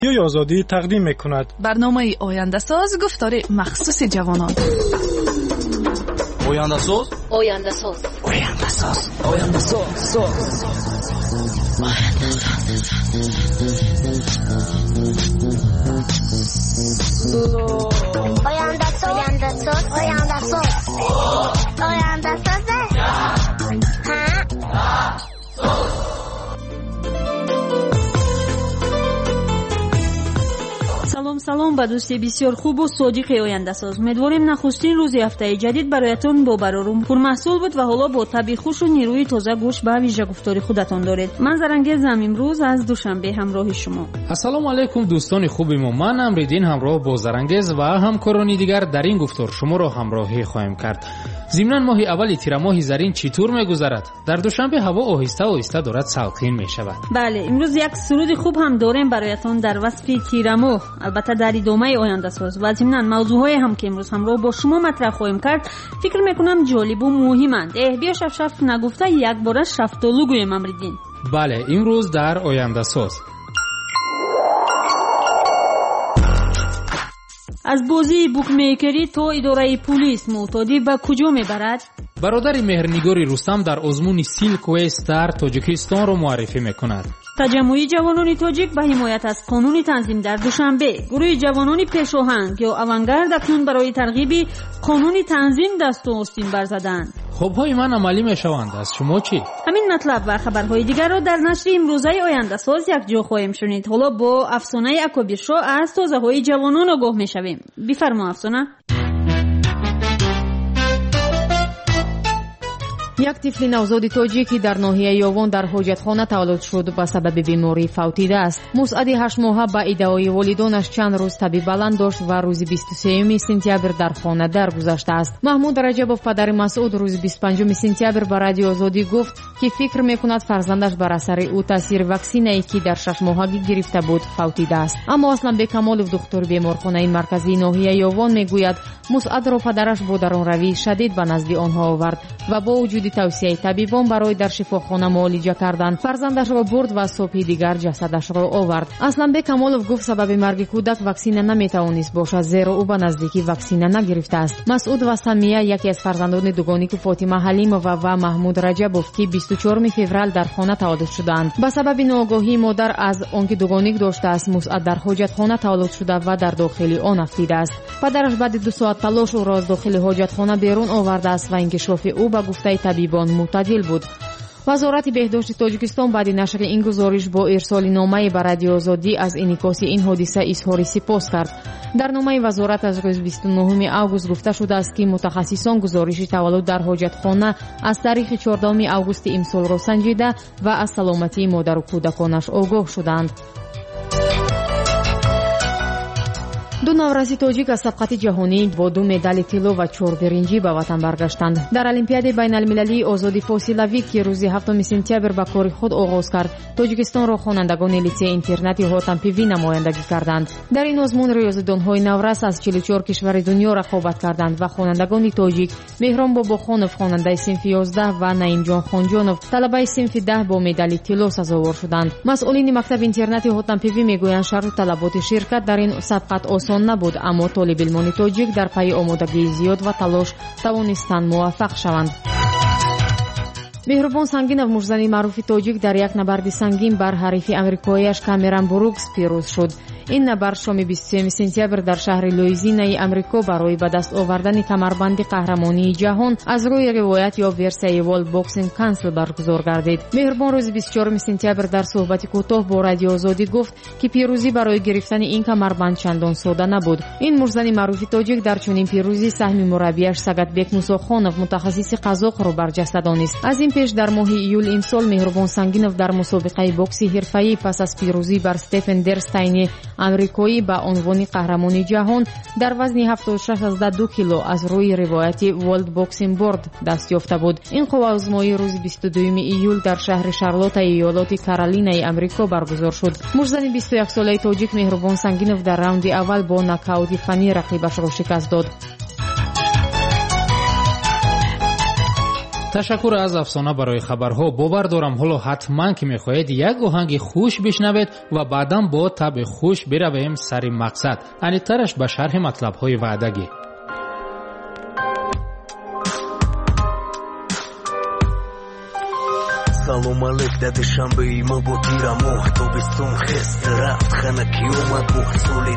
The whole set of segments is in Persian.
آزادی تقدیم می‌کند. برنامه آینده ساز گفتار مخصوص جوانان. آینده ساز. آینده ساز. آینده ساز. آینده ساز. آینده ساز. آینده ساز. آینده ساز. آینده ساز. салом ба дӯсти бисёр хубу содиқи ояндасоз. умедворем нахустин рӯзи ҳафтаи ҷадид бароятон бо барорум пурмаҳсул буд ва ҳоло бо таби хушу нерӯи тоза гӯш ба вижа гуфтори худатон доред. ман зарангезам имрӯз аз душанбе ҳамроҳи шумо. ассалому алайкум дӯстони хуби мо. ман амридин ҳамроҳ бо зарангез ва ҳамкорони дигар дар ин гуфтор шуморо ҳамроҳӣ хоҳем кард. зимнан моҳи аввали тирамоҳи зарин чӣ тур мегузарад? дар душанбе ҳаво оҳиста оҳиста дорад салқин мешавад. бале, имрӯз як суруди хуб ҳам дорем бароятон дар васфи тирамоҳ, албатта дар идомаи ояндасоз ва зимнан мавзӯъҳое ҳам ки имрӯз ҳамроҳ бо шумо матраҳ хоҳем кард фикр мекунам ҷолибу муҳиманд. биё шаф нагуфта якбора шафтолу гӯем амридин. бале, имрӯз дар ояндасоз аз бозии букмейкерӣ то идораи пулис мӯътодӣ ба куҷо мебарад? бародари меҳрнигори рустам дар озмуни Silk West дар тоҷикистонро муаррифӣ мекунад. таҷаммӯи ҷавонони тоҷик ба ҳимоят аз қонуни танзим дар душанбе. гурӯҳи ҷавонони пешоҳанг ё авангард акнун барои тарғиби қонуни танзим дасту остин барзаданд. хобҳои ман амалӣ мешаванд. аз шумо чӣ? ҳамин матлаб ва хабарҳои дигарро дар нашри имрӯзаи ояндасоз якҷо хоҳем шунид. ҳоло бо афсонаи акобиршо аз тозаҳои ҷавонон огоҳ мешавем. бифармо афсона. як тифли навзоди тоҷик ки дар ноҳияи Ёвон дар ҳоҷатхона таваллуд шуд ба сабаби беморӣ фавтида аст. мусъади 8 моҳа ба иддаои волидонаш чанд рӯз таби баланд дошт ва рӯзи 23 сентябр дар хона даргузашта аст. маҳмуд раҷабов падари масъуд рӯзи 25 сентябр ба радиои Озодӣ гуфт ки фикр мекунад фарзандаш бар асари ӯ таъсири ваксинае ки дар 6 моҳагӣ гирифта буд фавтида аст. аммо Асланбек Камолов духтури беморхонаи марказии ноҳияи Ёвон мегӯяд мусъадро падараш бо даронравии шадид ба назди онҳо овард ва бо вуҷуди тавсияи табибон барои дар шифохона муолиҷа кардан фарзандашро бурд ва субҳи дигар ҷасадашро овард. Асланбек Камолов гуфт сабаби марги кӯдак ваксина наметавонист бошад, зеро ӯ ба наздикӣ ваксина нагирифтааст. Масъуд ва Самия яке аз фарзандони дугоники Фотима Ҳалимова ва Маҳмуд Раҷабов ки 24 феврал дар хона таваллуд шудаанд. ба сабаби ноогоҳии модар аз он ки дугоник доштааст, мусъад дар ҳоҷатхона таваллуд шуда ва дар дохили он афтидааст. падараш баъди 2 соат талош ӯро аз дохили ҳоҷатхона берун овардааст ва инкишофи ӯ ба гуфтаи табибон мӯътадил буд. вазорати беҳдошти Тоҷикистон баъди нашри ин гузориш бо ирсоли номае ба радиои Озодӣ аз инъикоси ин ҳодиса изҳори сипос кард. дар номаи вазорат аз рӯзи 29 август гуфта шудааст ки мутахассисон гузориши таваллуд дар ҳоҷатхона аз таърихи 14 августи имсолро санҷида ва аз саломатии модару кӯдаконаш огоҳ шуданд. ду навраси тоҷик аз сабқати ҷаҳонӣ бо 2 медали тилло ва 4 биринҷӣ ба ватан баргаштанд. дар олимпиадаи байналмилалии озоди фосилавӣ ки рӯзи 7 сентябр ба кори худ оғоз кард, тоҷикистонро хонандагони литсеи интернати ҳотампивӣ намояндагӣ карданд. дар ин озмун риёзидонҳои наврас аз 44 кишвари дунё рақобат карданд ва хонандагони тоҷик меҳром бобохонов хонандаи синфи 11 ва наимҷон хонҷонов талабаи синфи 10 бо медали тилло сазовор шуданд. масъулини мактаби интернати ҳотампивӣ мегӯянд шарту талаботи ширкат дар ин сабқат осон набуд, аммо толибилмони тоҷик дар пайи омодагии зиёд ва талош тавонистанд муваффақ шаванд. меҳрубон сангинов мужзани маъруфи тоҷик дар як набарди сангин бар ҳарифи амрикоиаш Камерон Брукс пирӯз шуд. ин набард шоми 23 сентябр дар шаҳри Луизианаи Амрико барои ба даст овардани камарбанди қаҳрамонии ҷаҳон аз рӯи ривоят ё версияи World Boxing Council баргузор гардид. меҳрубон рӯзи 24 сентябр дар суҳбати кӯтоҳ бо радиои Озодӣ гуфт ки пирӯзӣ барои гирифтани ин камарбанд чандон сода набуд. ин мужзани маъруфи тоҷик дар чунин пирӯзӣ саҳми мураббияш Сагатбек Мусохонов мутахассиси қазоқро барҷаста донист. аз ин пеш дар моҳи июл имсол меҳрубон сангинов дар мусобиқаи бокси ҳирфаӣ пас аз пирӯзӣ бар Стефен Дерстайни амрикоӣ ба унвони қаҳрамони ҷаҳон дар вазни 76.2 кило аз рӯи ривояти World Boxing Board даст ёфта буд. ин қувваозмоӣ рӯзи 22 июл дар шаҳри Шарлотта иёлоти Каролинаи Амрико баргузор шуд. мужзани 21 солаи тоҷик меҳрубон сангинов дар раунди аввал бо нокаути фанӣ рақибашро шикаст дод. تشکر از افسانه برای خبرها. باور دارم حالا حتما که میخواهید یک آهنگ خوش بشنوید و بعداً با طبع خوش برویم سر مقصد. انیترش به شرح مطلب‌های وعدگی. سلام علیک داده شنبه ای ما با تیرماه تابستون خست رفت خنکی اومد با سالی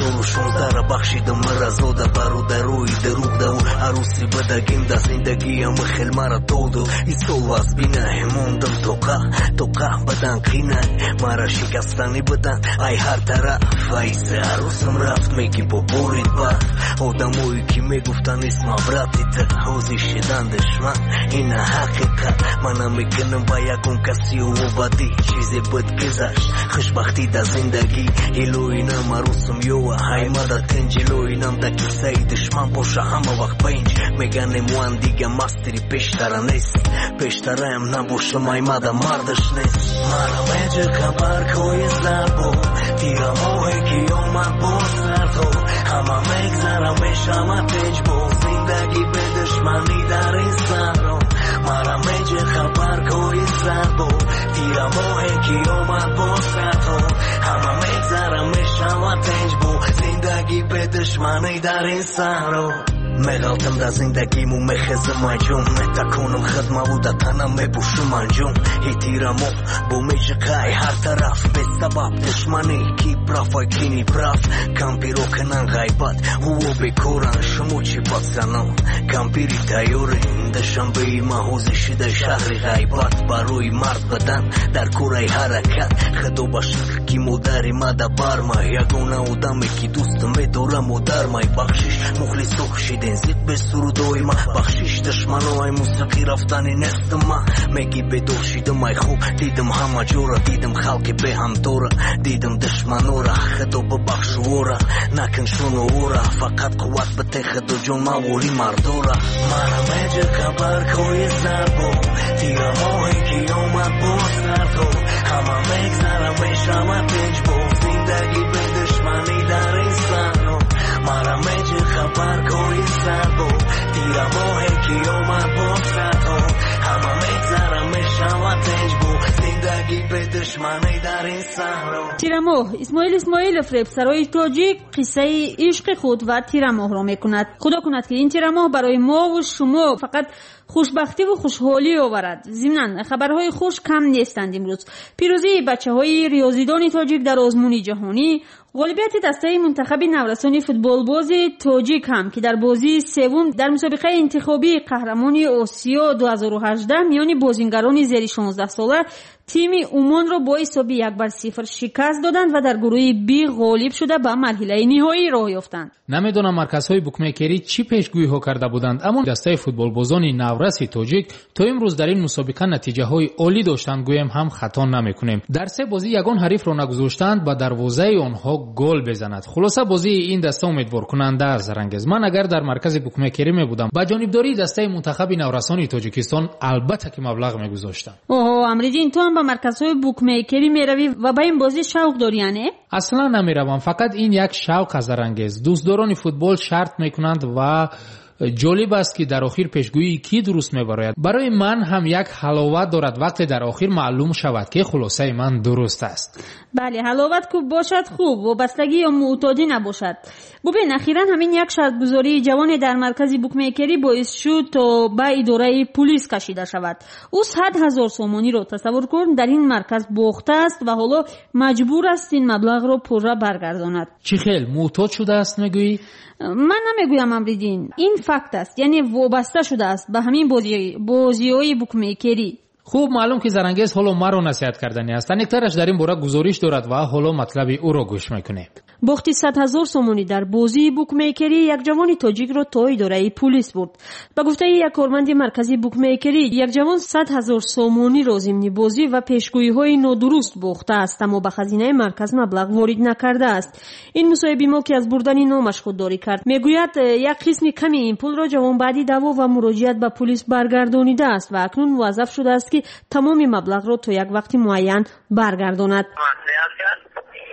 2016 را بخشیدم مرزاده برادروی دروغ دو عروسی بدگیم ده زندگی هم خیل مرا دودو ای سال واز بینه موندم توقع بدن قینه مرا شکستنی بدن ای هر طرف ایسه عروسم رفت میگی با بورید بر آدموی که میگفتن اسم عبرتی تر حوزی شدن دشمن این حقیقت منم میکنم با یکون کسی و بدی چیزی بد گذشت خوشبختی در زندگی ایلوینم عروسم یوه های مدد تنجلوینم در کسای دشمن باشه همه وقت پینج میگن موان دیگه مستری پیشتره نیست پیشتره هم نباشه مای مده مردش نیست مرا میجه خبر کوی زربو تیرا موهی که اومد با سرتو همه میگذرم میشم تیج با زندگی به دشمنی در این سرو مرا میجه خبر کوی زربو تیرا موهی که اومد با سرتو همه میگذرم میشم تیج با زندگی به دشمنی در این سرو میغلطم در زندگیمو میخزم انجام نتکنم خدمه و در تنم میبوشم انجام ای تیرمو با میشه قای هر طرف به سبب دشمنی کی پرافای کینی پراف کمپی رو کنن غیبت هو بکورن شمو چی پاسنم کمپیری تایوری دشم به ایمه حوزی شده شهر غیبت بروی مرد بدن در کورای حرکت خدو باشن کی مداری مده برمای یگونه آدمی که دوست میدارم و درمای بخشش مخلص دخشید زید به سرودوی ما بخشش دشمنوی موسیقی رفتنی نست ما میگی بدوشیدم ای خوب دیدم همه جورا دیدم خلقی به هم دورا دیدم دشمنورا خدو ببخشورا نکن شنورا فقط قوت بته خدو جون موری مردورا مرا میجه خبر کوی زربو تیرا موهی که اومد با سرتو همه میگذرم میشم تیج با زندگی به دشمنی در این سرو مرا میجه خبر کوی زربو تیرا موهی که اومد با سرتو همه میگذرم میشم تیج با زندگی به دشمنی در این سرو. تیرماه اسماعیلوف افسرای تاجیک قصه عشق خود و تیرماه را میکند. خدا کند که این تیرماه برای ما و شما فقط خوشبختی و خوشحالی آورد. ضمناً خبرهای خوش کم نیستند. امروز پیروزی بچه‌های ریاضیدان تاجیک در آزمون جهانی، غالبیت دسته منتخب نورسان فوتبال باز تاجیک هم که در بازی سوم در مسابقه انتخابی قهرمانی آسیا 2018 میان بازیگران زیر 16 ساله تیم عمان را با حساب 1-0 شکست دادند و در گروه بی غالب شده به مرحله نهایی راه یافتند. نمیدونم مرکزهای بوکمیکری چی پیشگویی ها کرده بودند، اما دسته فوتبال بازان نورس تاجیک تا امروز در این مسابقه نتیجه های عالی داشتند. گویم هم خطا نمیکنیم. در سه بازی یگان حریف را نگذاشتند و دروازه آنها گل بزند. خلاصه بازی این دسته امیدوار کننده است. رنگز من اگر در مرکز بوکمیکری می بودم با جانبداری دسته منتخب نورسان تاجیکستان البته که مبلغ میگذاشتم. اوه امریدین تو هم به مرکزهای بوکمیکری میروی و به این بازی شوق داری یعنی؟ اصلا نمیروم، فقط این یک شوق از رنگز. دوستداران فوتبال شرط میکنند و جالب است که در آخر پیشگویی کی درست میبراید. برای من هم یک حلاوت دارد وقتی در آخر معلوم شود که خلاصه من درست است. بله حلاوت که باشد خوب و بستگی یا معتادی نباشد. ببین اخیراً همین یک شرط گذاری جوان در مرکز بوکمیکری باعث شد تا به اداره پلیس کشیده شود. او 100,000 سومانی را تصور کن در این مرکز باخته است و حالا مجبور است این مبلغ را پوره برگرداند. چی خیل معتاد شده است میگویی؟ من نمیگویم امریدین، این فکت است، یعنی وابسته شده است به همین بازی‌های بوکمیکری. خوب معلوم که زرنگیز حالا مرا نصیحت کردنی است. انیکترش در این باره گزارش دارد و حالا مطلب او را گوش میکنه. باخت 100,000 سومانی در بازی بوکمیکری یک جوان تاجیک را تا اداره پلیس برد. به گفته یک کارمند مرکزی بوکمیکری یک جوان 100,000 سومانی را ضمن بازی و پیشگویی‌های نادرست باخته است اما به خزینه مرکز مبلغ وارد نکرده است. این مصاحبه ما که از بردن نامش خودداری کرد میگوید یک قسم کمی این پول را جوان بعدی دعوا و مراجعت به پلیس برگردانیده است و اکنون موظف شده است که تمام مبلغ را تا یک وقت معین برگرداند.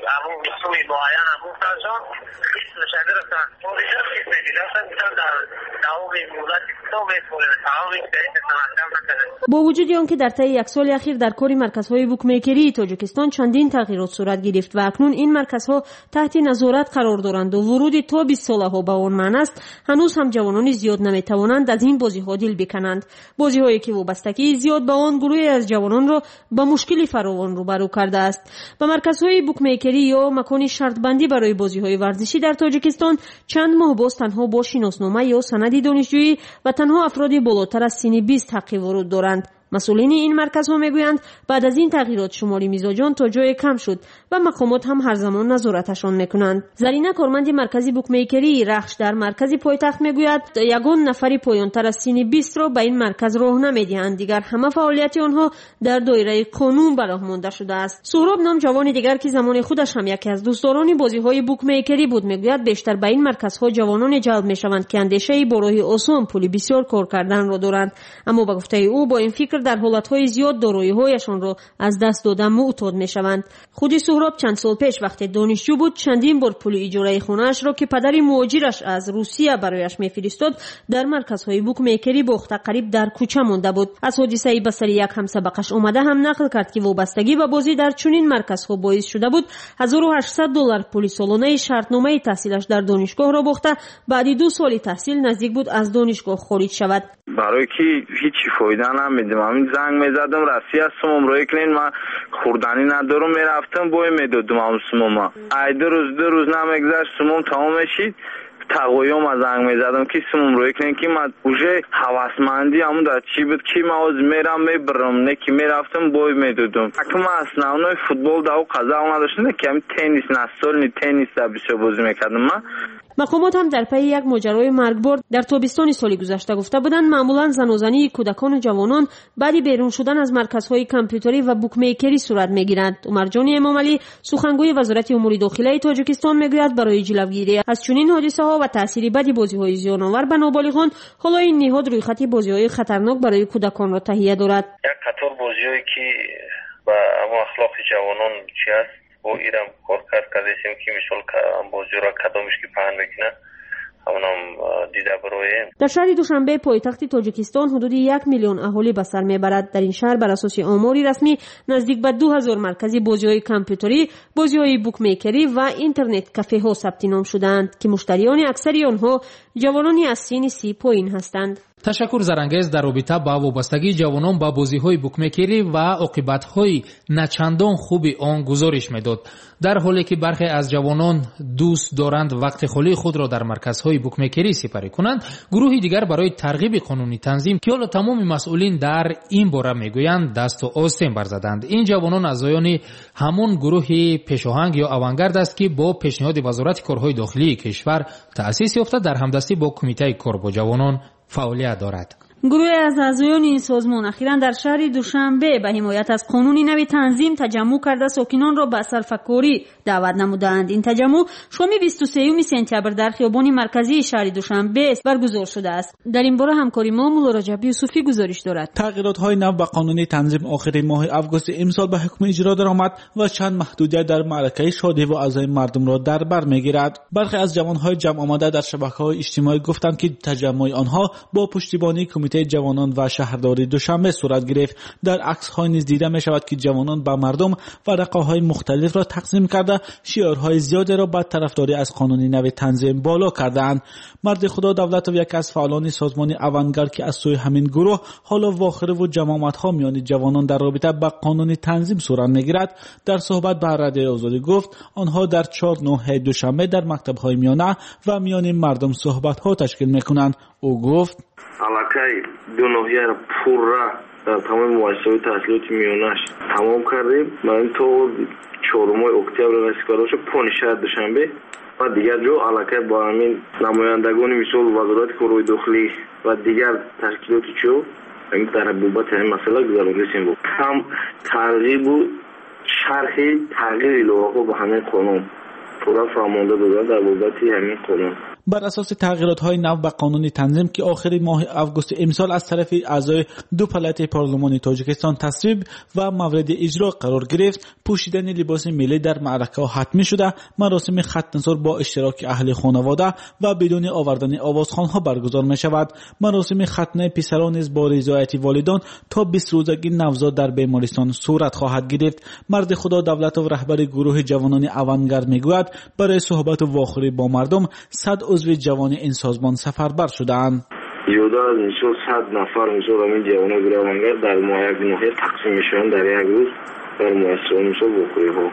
همون اصول معین همون فرزان خیلی نشده رفتن پولیسان که سیدیده هستن میتونن در دوام مولت اکتا میتونه تمام این سریع تمام نکنه. با وجود آنکه در طی یک سال اخیر در کار مرکزهای بوکمیکری تاجیکستان چندین تغییرات صورت گرفت و اکنون این مرکزها تحت نظارت قرار دارند و ورود تا 20 ساله‌ها به آن معنی است، هنوز هم جوانان زیاد نمیتوانند از این بازی‌ها دل بکنند. بازی‌هایی که وابستگی زیاد به آن گروهی از جوانان را با مشکلی فراوان روبرو کرده است. به مرکزهای بوکمیکری یا مکان شرط بندی برای بازی‌های ورزشی در تاجیکستان چند ماه باز تنها با شناسنامه یا سند دانشجویی و تنها افراد بالاتر از سن 20 حق ورود دارند. مسئولین این مرکزها میگویند بعد از این تغییرات شماری میزاجان تا جای کم شد و مقامات هم هر زمان نظارتشان میکنند. زرینه کارمند مرکزی بوکمیکری رخش در مرکزی پایتخت میگوید یگان نفری پایانتر از سن 20 را به این مرکز راه نمیدهند، دیگر همه فعالیت آنها در دایره قانون براه مانده شده است. سهراب نام جوان دیگر که زمان خودش هم یکی از دوستداران بازی‌های بوکمیکری بود میگوید بیشتر به این مرکزها جوانان جلب میشوند که اندیشه برای آسان پولی بسیار کار کردن را دارند، اما به گفته او با این فکر در حالتهای زیاد دارایی‌هایشان را از دست دادن معتاد می‌شوند. خود سهراب چند سال پیش وقتی دانشجو بود چندین بار پول اجاره خانه‌اش را که پدری مهاجرش از روسیه برایش می‌فرستاد در مرکزهای بوکمیکری باخته قریب در کوچه مانده بود. از حادثه به سر یک همسبقش آمده هم نقل کرد که وابستگی به بازی در چنین مرکزها باعث شده بود $1800 پول سالانه شرطنامه تحصیلش در دانشگاه را باخته بعد 2 سال تحصیل نزدیک بود از دانشگاه خارج شود. برای که هیچ فایده نمیدیم. همین زنگ میزدم رسی هستم روی کلین من خوردنی ندارم میرفتم بوی میدادم هم سموم ای 2 روز نمیگذشت سموم تمام شید تقویم از زنگ میزدم که سموم روی کلین که من اوجه حواسمندی همون در چی بود که من از میرم میبرم نه که میرفتم بوی میدادم اکنون من اصلا فوتبال داو قضا نداشتم که همین تنیس نستال تنیس در بسیار بازی میکردم. من مقامات هم در پی یک ماجرای مرگبار در تابستان سال گذشته گفته بودند معمولا زنازنی کودکان و جوانان بعد بیرون شدن از مرکزهای کامپیوتری و بوکمیکری صورت میگیرند. عمرجان امامعلی سخنگوی وزارت امور داخلی تاجیکستان میگوید برای جلوگیری از چنین حادثه‌ها و تاثیر بدی بازی‌های زیان‌آور به نابالغان حالا این نهاد رویخطی بازی‌های خطرناک برای کودکان را تهیه دارد. یک قطار بازی‌هایی که با اخلاق جوانان چی است با ایران کار کردیم که مثال بازی را کدامش که پهن میکنه همونم دیده برویم. در شهر دوشنبه پایتخت تاجیکستان حدود 1 میلیون اهالی به سر میبرد. در این شهر بر اساس آماری رسمی نزدیک به 2000 مرکزی بازی‌های کامپیوتری، بازی‌های بوکمیکری و اینترنت کافه ها ثبت نام شدند که مشتریان اکثری آنها جوانانی از سن 30 پایین هستند. تشکر زرانگیز در رابطه با وابستگی جوانان با بازی‌های بوکمیکری و عاقبت‌های نچندان خوبی آن گزارش می‌داد. در حالی که برخی از جوانان دوست دارند وقت خالی خود را در مرکزهای بوکمیکری سپری کنند، گروهی دیگر برای ترغیب قانونی تنظیم که حالا تمام مسئولین در این باره میگویند دست و آستین برزدند. این جوانان اعضایان همون گروه پیشاهنگ یا آوانگارد است که با پیشنهاد وزارت کارهای داخلی کشور تأسیس یافته در همدستی با کمیته کار با جوانان فعالیت دارد. گروه از اعضایان این سازمان اخیراً در شهر دوشنبه به حمایت از قانونی نوی تنظیم تجمع کرده ساکنان را به سرفکاری دعوت نمودند. این تجمع شام 23 سپتامبر در خیابان مرکزی شهر دوشنبه برگزار شده است. در این باره همکاری ما مولا رجب یوسفی گزارش دارد. تغییرات‌های نو به قانونی تنظیم آخر ماه آگوست امسال به حکم اجرا درآمد و چند محدودیت در معرکه شادی و اعضای مردم را در بر میگیرد. برخی از جوان‌های جمع آمده در شبکه‌های اجتماعی گفتند که تجمع آنها با پشتیبانی کمیته جوانان و شهرداری دوشنبه صورت گرفت. در عکس‌های نیز دیده می‌شود که جوانان به مردم ورقه‌های مختلف را تقسیم کرده شعارهای زیادی را به طرفداری از قانونی نو تنظیم بالا کردند. مرد خدا دولت و یک از فعالان سازمان آوانگارد که از سوی همین گروه حالا واخره و جماعت‌ها میان جوانان در رابطه با قانونی تنظیم صورت می‌گیرد در صحبت با رادیو آزادی گفت آنها در 4 نوحه دوشنبه در مکتب‌های میانه و میان مردم صحبت‌ها تشکیل می‌کنند. او گفت علاقه دو نوحه را پر را در تمام مؤسسات تحصیلاتی میانش تمام کردیم. من تو 4 اکتبر رسیدگار شد 5 دوشنبه و دیگر جو علاقه با همین نمایندگان مثل وزارت کارهای داخلی و دیگر تشکیلاتی چو این در بابت این مسئله گزارش بود. هم ترغیب و شرح تغییر لوحه با همین قانون پورا فرمانده دادن در بابت همین قانون. بر اساس تغییرات‌های نو به قانون تنظیم که آخر ماه آگوست امسال از طرف اعضای دو پالات پارلمانی تاجیکستان تصویب و مورد اجرا قرار گرفت، پوشیدن لباس ملی در معرکه حتمی شده، مراسم ختنه‌سال با اشتراک اهل خانواده و بدون آوردن آوازخوان‌ها برگزار می‌شود. مراسم ختنه پسران نیز با رضایت والدان تا 20 روزگی نوزاد در بیمارستان صورت خواهد گرفت. مرد خدا دولت و رهبر گروه جوانان اوانگارد میگوید برای صحبت واخوری با مردم 100 عضو جوان این سازمان سفربر شدند. یودا از میشد 100 نفر میشد همین جوانان گروه اوانگارد در ماه نوحه تقسیم میشن در یک روز در مؤسسه میشد واخوری ها.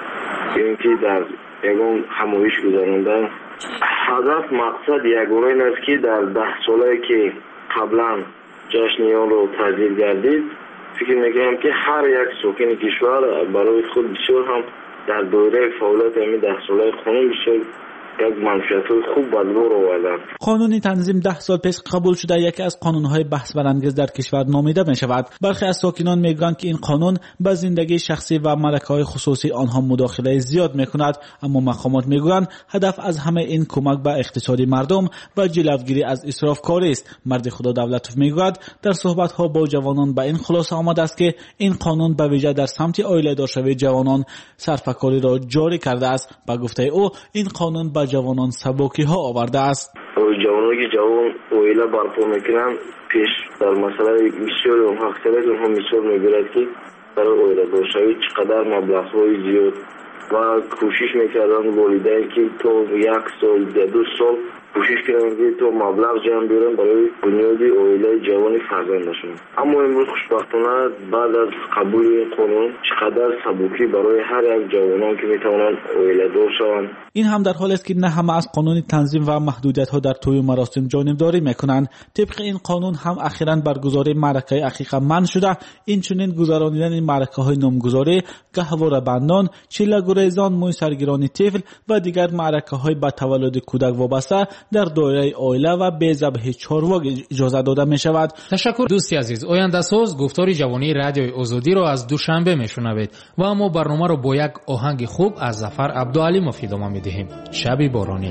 اینکه در یگان همایش گذراندن. هدف مقصد یگانه این است که در 10 ساله که قبلا جشن ایران رو تعطیل گردید، فکر میکنم که هر یک ساکن کشور برای خود بسیار هم در دایره فعالیت همین 10 ساله خانم بسیار یک منفعت‌های خوب بدبار آوردند. قانون تنظیم 10 سال پیش قبول شده یکی از قانون‌های بحث برانگیز در کشور نامیده می‌شود. برخی از ساکنان میگویند که این قانون به زندگی شخصی و ملکه‌های خصوصی آنها مداخله زیاد می‌کند، اما مقامات میگویند هدف از همه این کمک به اقتصاد مردم و جلوگیری از اسرافکاری است. مرد خدا دولتوف میگوید در صحبت‌ها با جوانان به این خلاصه آمده است که این قانون به ویژه در سمت عائله‌دار شوی جوانان صرفه‌کاری را جاری کرده است. به گفته او این قانون به جوانان سبکی ها آورده است. جوانانی که جوان عائله برپا میکنن پیش در مسئله بسیار اونها اکثریت اونها مثال میگیرد که برای عائله دار شوی چقدر مبلغ‌های زیاد و کوشش میکردن والدین که تا 1 سال یا 2 سال کوشش کردن که تا مبلغ جمع بیارن برای بنیاد عائله جوان فرزندشون. اما امروز خوشبختانه بعد از قبول این قانون چقدر سبکی برای هر یک جوانان که میتونن عائله دار شوند. این هم در حالی است که نه همه از قانون تنظیم و محدودیت‌ها در طی مراسم جانبداری میکنند. طبق این قانون هم اخیراً برگزاری معرکه عقیقه منع شده. این چنین گذراندن معرکه‌های نامگذاری، گهواره بندان، چله گریزان، موی سرگیرانی طفل و دیگر معرکه‌های به تولد کودک وابسته در دایره عائله و به ذبح چارواک اجازه داده می شود. تشکر دوستی عزیز. آینده ساز گفتاری جوانی رادیوی آزادی را از دوشنبه میشنوید و اما برنامه را با یک آهنگ خوب از ظفر عبدالعلی ادامه میدهیم. شبی بارانی.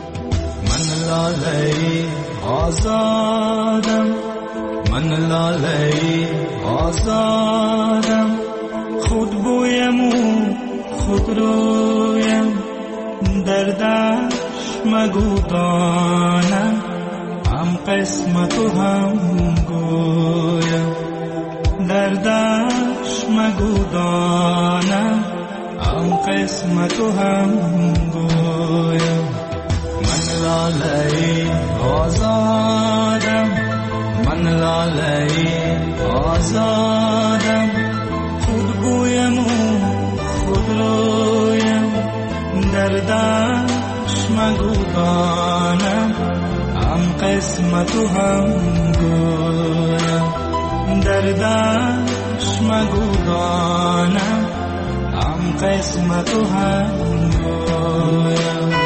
من لاله آزادم، من لاله آزادم، خود بویم و خود رویم، دردش مگو دانم، هم قسمت و هم گویم، دردش مگو دانم، هم قسمت و هم گویم. من لاله آزادم، من لاله آزادم، خود گویم و خود رویم، دردش مگو دانم، هم قسمت و هم گویم، دردش مگو دانم، هم قسمت و هم گویم.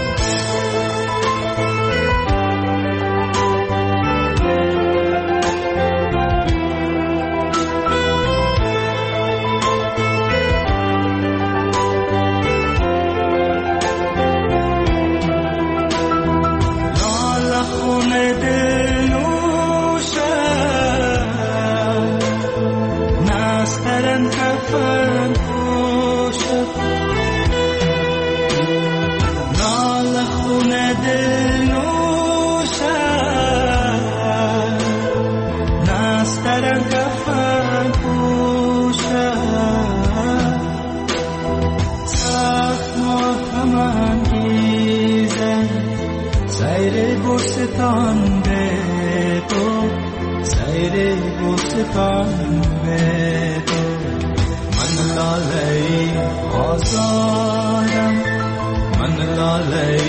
گلستان به تو، سیر گلستان به تو، من لاله آزادم، من لاله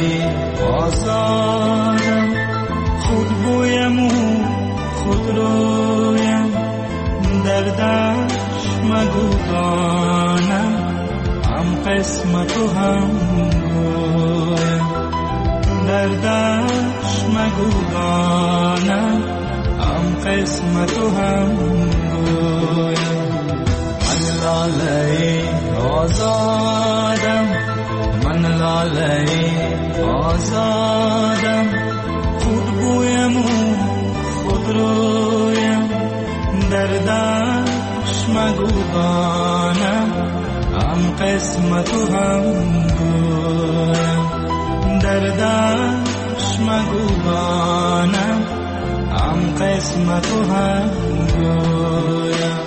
آزادم، خود بویم و خود رویم، دردش مگو دانم، هم قسمت و هم گویم، دردش مگو دانم، هم قسمت و هم گویم. من لاله آزادم، من لاله آزادم خود بویم و خود رویم در دشت مگودانم هم قسمت و هم گویم در دشت مگودانم هم قسمت و هم گویم.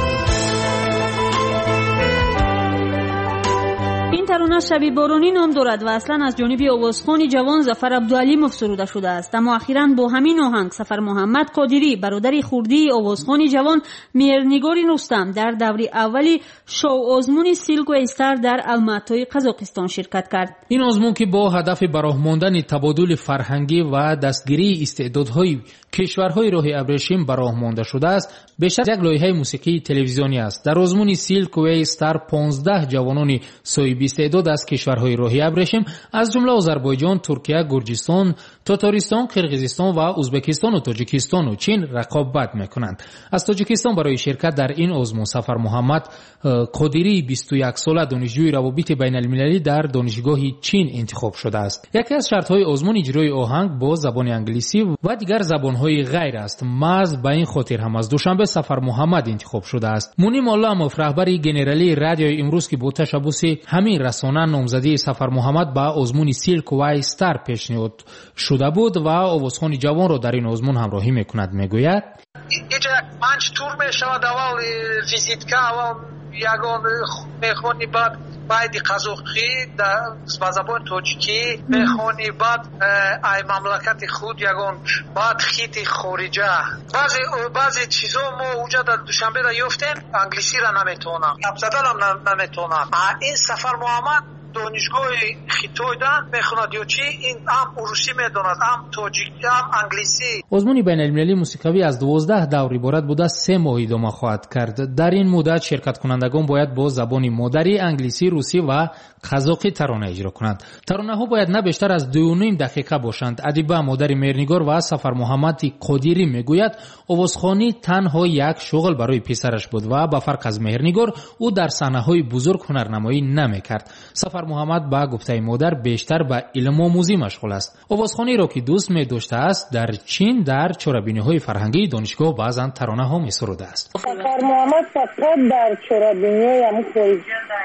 این ترانه شبی بارانی نام دارد و اصلا از جانب آوازخوان جوان ظفر عبدالعلیموف سروده شده است، اما اخیراً با همین آهنگ سفر محمد قادری برادر خردی آوازخوان جوان مهرنگار رستم در دوره اولی شو آزمون سیلک و استر در الماتای قزاقستان شرکت کرد. این آزمون که با هدف براه ماندن تبادل فرهنگی و دستگیری استعدادهای کشورهای راه ابریشم براه مانده شده است، بیشتر یک لایحه موسیقی تلویزیونی است. در آزمون سیلک و استر 15 جوانان صاحب استعداد از کشورهای راه ابریشم از جمله آذربایجان، ترکیه، گرجستان، تاتارستان، قرقیزستان و ازبکستان و تاجیکستان و چین رقابت میکنند. از تاجیکستان برای شرکت در این آزمون سفر محمد قادری 21 ساله دانشجوی روابط بین المللی در دانشگاه چین انتخاب شده است. یکی از شرط‌های آزمون اجرای آهنگ با زبان انگلیسی و دیگر زبان‌های غیر است. محض به این خاطر هم از دوشنبه سفر محمد انتخاب شده است. مونی مولاموف رهبر گنرالی رادیو امروز که با تشبث همین رسانه نامزدی سفر محمد به آزمون سیلک و استر پیشنهاد شده بود و آوازخوان جوان را در این آزمون همراهی میکند. میگوید اینجا پنج تور میشود. اول ویزیتکا، اول یگان میخونی، بعد باید قزاقی با زبان تاجیکی میخونی، بعد ای مملکت خود یگان، بعد خیت خارجه. بعضی چیزا ما اونجا در دوشنبه را یافتیم، انگلیسی را نمیتونم، حرف زدن هم نمیتونم. این سفر محمد دانشگاه خیتویدن میخوند یا چی، این هم روسی میدوند، هم تاجیکی، هم انگلیسی. آزمون بین المللی موسیقی از 12 دور عبارت بوده 3 ماه ادامه خواهد کرد. در این مدت شرکت کنندگان باید با زبان مادری انگلیسی، روسی و قزاقی ترانه اجرا کنند. ترانه ها باید نه بیشتر از 2.5 دقیقه باشند. ادیبه مادر مهرنگار و سفر محمد قادری میگوید آوازخوانی تنها یک شغل برای پسرش بود و به فرق از مهرنگار او در صحنه‌های بزرگ هنرنمایی نمیکرد. سفر محمد با گفته مادر بیشتر به علم آموزی مشغول است. آوازخوانی را که دوست می داشته است در چین در چرابینی‌های فرهنگی دانشگاه بعضن ترانه ها می سروده است. سفر محمد فقط در چرابینی‌های خارجی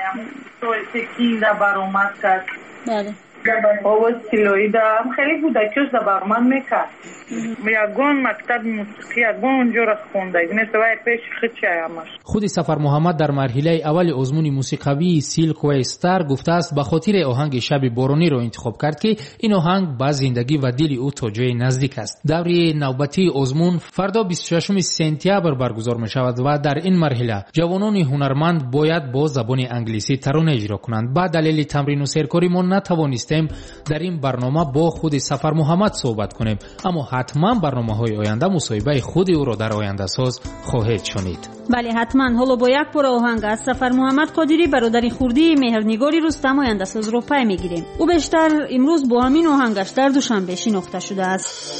توی در برآمد کرد. بله. آواز سیلوی دارم خیلی کودکیش در برمن میکرد. یگان مکتب موسیقی یگان اونجا را خونده. مثل وای پیش خیچه همش. خود سفر محمد در مرحله اول آزمون موسیقی سیلک و استر گفته است به خاطر آهنگ شب بارانی را انتخاب کرد که این آهنگ با زندگی و دل او تا جای نزدیک است. دوره نوبتی آزمون فردا 26 سپتامبر برگزار می شود و در این مرحله جوانان هنرمند باید با زبان انگلیسی ترانه اجرا کنند. با دلیل تمرین و سرکاری ما نتوانستیم در این برنامه با خود سفر محمد صحبت کنیم، اما حتما برنامه‌های آینده مصاحبه خود او را در آینده ساز خواهید شنید. بله حتما. حالا با یک بار آهنگ از سفر محمد قادری برادر خردی مهرنگاری رستم آینده ساز رو پی میگیریم. او بیشتر امروز با همین آهنگش در دوشنبه شناخته شده است.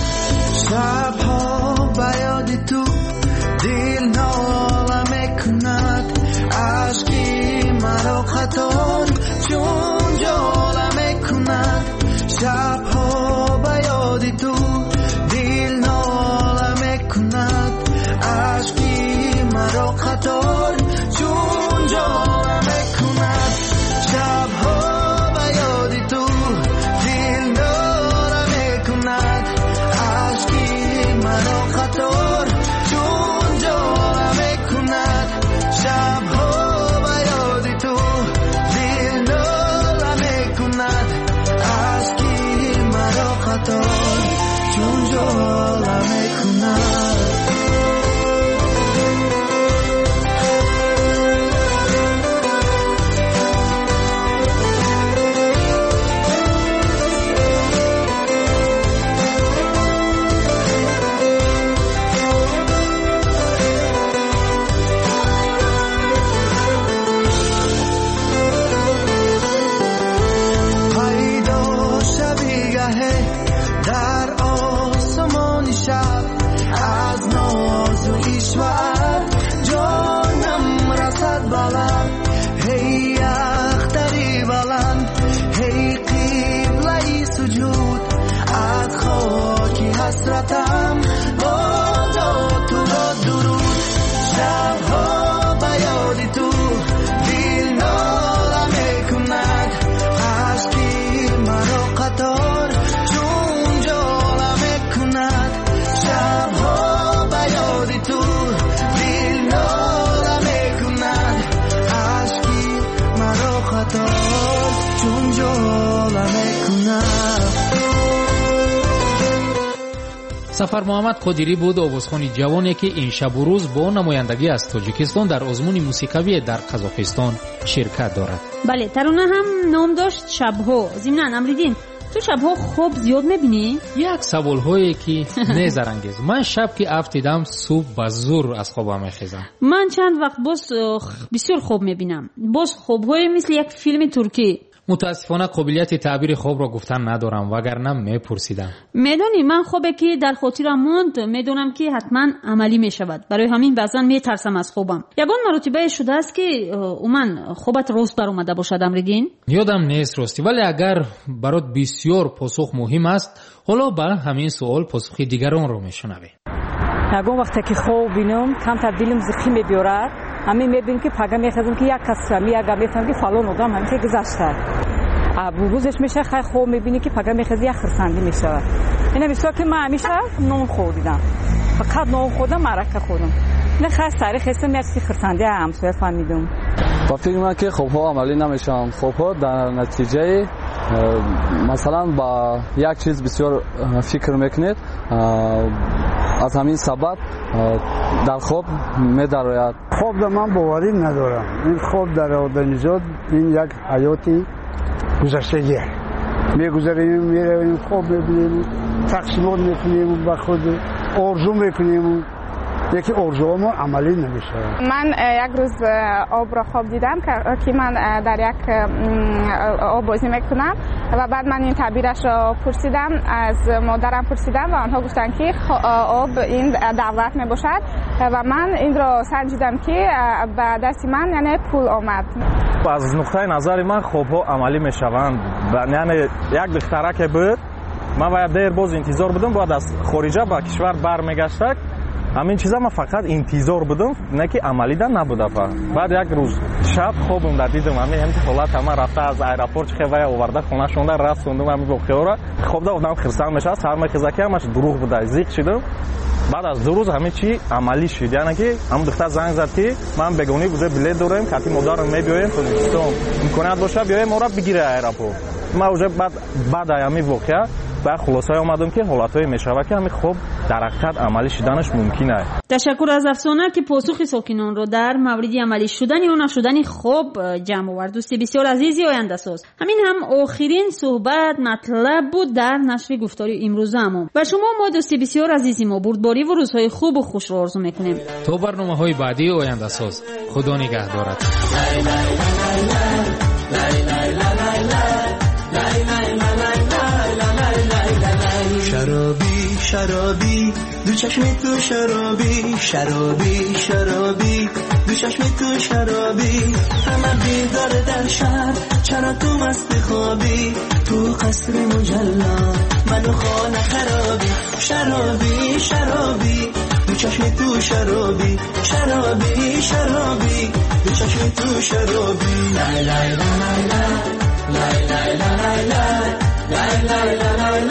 شب‌ها به یاد تو دل ناله میکند، عشقی مرا قطار چون جاله میکند. شب‌ها به یاد تو دل ناله میکند، عشقی مرا قطار چون جاله میکند. شب‌ها به یاد تو دل ناله میکند، عشقی مرا قطار چون جاله میکند. شب‌ها به یاد تو دل ناله میکند، عشقی مرا قطار چون جاله میکند. در آسمان شب سفر محمد قادری بود آوازخوان جوانی که این شب و روز با نمایندگی از تاجیکستان در آزمون موسیقی در قزاقستان شرکت دارد. بله، ترانه هم نام داشت شبها. ضمناً امریدین تو شبها خواب زیاد میبینی؟ یک سوال هایی که نظرانگیز. من شب که افتیدم صبح به زور از خوابم میخیزم. من چند وقت باز بسیار خواب میبینم. باز خوابهای مثل یک فیلم ترکی. متاسفانه قابلیت تعبیر خواب را گفتن ندارم وگرنه میپرسیدم. میدونی من خوابه که در خاطرم موند میدونم که حتما عملی میشود. برای همین بعضا میترسم از خوابم. یگان مرتبه شده است که من خوابت راست بر اومده باشد امریدین؟ یادم نیست راستی، ولی اگر برات بسیار پاسخ مهم است حالا به همین سوال پاسخ دیگران رو میشنوی. یگان وقتی که خواب بینم کمتر دلم زخم میبیارد. همین میبینم که پگه میخوام که یک کس میگم میفهمم که فلان آدم همیشه گذشته. روزش میشه خیلی خوب میبینی که پگه میخواد یک خرسندی میشه. اینا بسیار که من همیشه نون خوردم. فقط نون خوردم مرکه خوردم. نه خاص تاریخ هستم یک خرسندی همسایه فهمیدم. با فکر من که خوب ها عملی نمیشم. خوب ها در نتیجه مثلا با یک چیز بسیار فکر میکنید از همین سبب در خواب میدراید. خواب در من باوری ندارم. این خواب در آدمیزاد این یک حیاتی گذشتگی میگذاریم، میرویم خواب میبینیم، تقسیمات میکنیم، با خود آرزو میکنیم. یکی آرزوامو عملی نمیشه. من یک روز آب را خواب دیدم که من در یک آب بازی میکنم و بعد من این تعبیرش را پرسیدم، از مادرم پرسیدم و آنها گفتن که آب این دعوت میباشد و من این را سنجیدم که به دست من یعنی پول آمد. از نقطه نظر من خوابها عملی میشوند. یعنی یک دختره که بود من باید دیر باز انتظار بودم، باید از خارجه به کشور برمیگشتک. همین چیزا من فقط انتظار بودم، نه که عملی در نبوده. بعد یک روز شب خوابم در دیدم همین حالت همه رفته از ایرپورت خیلی آورده خونه شونده رفت خوندم همین واقعه را خواب دادم خرسان میشه سر میخزکی همش دروغ بوده زیق شدم. بعد از دو روز همه چی عملی شد، یعنی که هم دختر زنگ زد که من بگونی بوده بلیط دارم که مادرم میبیایم تو نیستم امکانات باشه بیایم ما را بگیره ایرپورت. ما اوج بعد همین واقعه با خلاصه اومدم که حالتهای میشوه که همین خوب در حقیقت عملی شدنش ممکنه. تشکر از افسانه که پاسخ ساکنان رو در مورد عملی شدن یا نشدن خوب جمع آورد. دوستی بسیار عزیزی آینده ساز، همین هم آخرین صحبت مطلب بود در نشر گفتاری امروز همون و شما ما دوستی بسیار عزیزی ما بردباری و روزهای خوب و خوش رو آرزو میکنیم. تو برنامه‌های بعدی آینده ساز خدا نگهدارت. شرابی شرابی دو چشم تو شرابی شرابی شرابی دو چشم تو شرابی همه بیدار در شهر چرا تو مست خوابی تو قصر مجلا منو خانه خرابی شرابی شرابی دو چشم تو شرابی شرابی شرابی دو چشم تو شرابی لای لای لای لای لای لای لای لای لای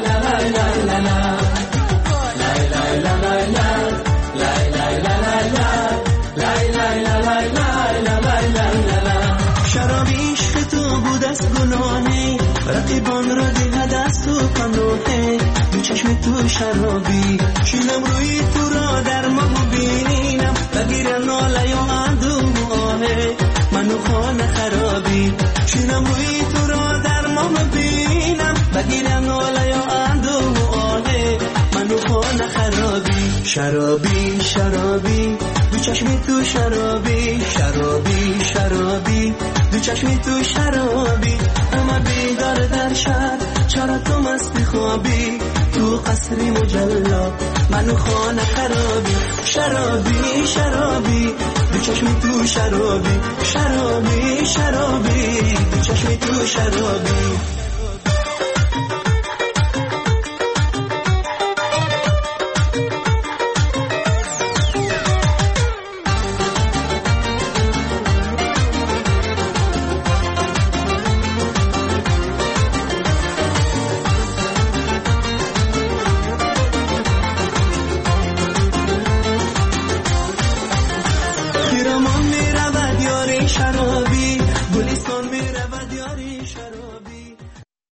شرابی عشق تو بود از گناهی رقیبان را دیده دست تو پناهی دو چشم تو شرابی شیلم روی تو را در ماه بینم بگیر ناله یا اندوم آهه منو خانه خرابی شیلم روی تو را در ماه بینم بگیر ناله یا اندوم آهه منو خانه خرابی شرابی شرابی دو چشم تو شرابی شرابی شرابی دو چشم تو شرابی اما بیدار در شهر چرا تو مست خوابی تو قصری مجلا منو خانه خرابی شرابی شرابی دو چشم تو شرابی شرابی شرابی دو چشم تو شرابی